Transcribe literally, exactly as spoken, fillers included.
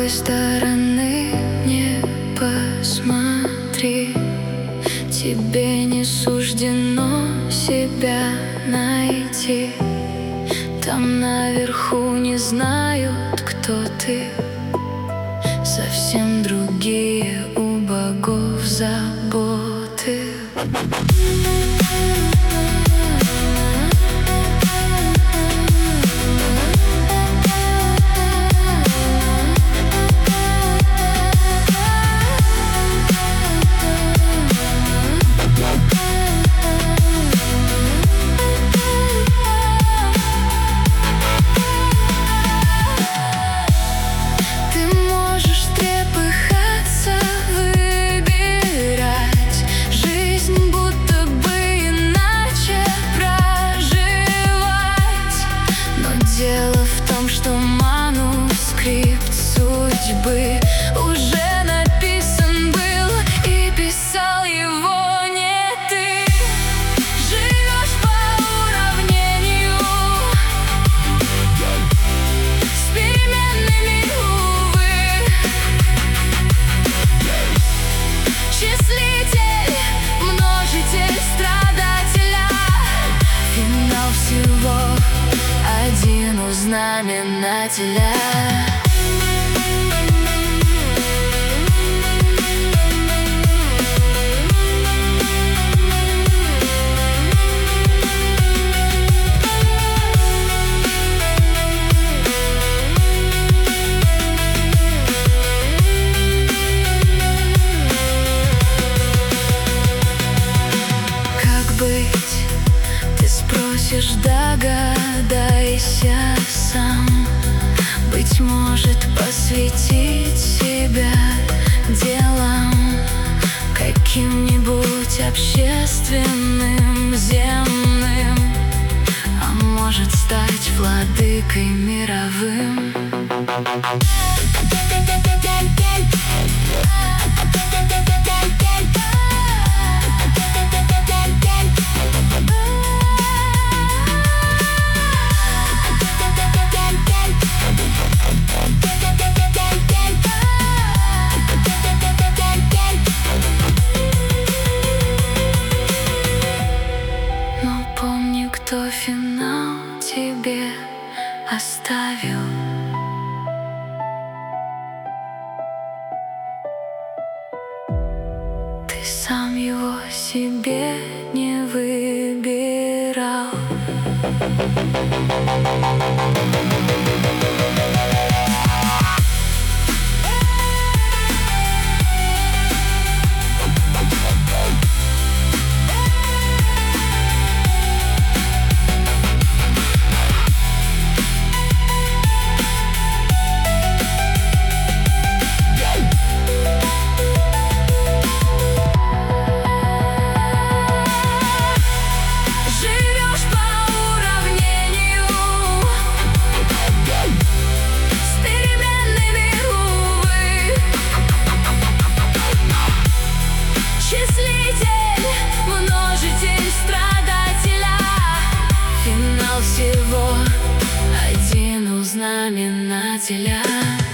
какой стороны не посмотри, тебе не суждено себя найти. Там наверху не знают, кто ты. Совсем другие у богов заботы. Дело в том, что манускрипт судьбы уже написан был, и писал его не ты. Живешь по уравнению с переменными, увы. Числитель, множитель страдателя, финал всего один у знаменателя. Как быть? Ты спросишь, догадайся сам. Быть может, посвятить себя делам каким-нибудь общественным, земным, а может, стать владыкой мировым. Кто финал тебе оставил? Ты сам его себе не выбирал. Всего один у знаменателя.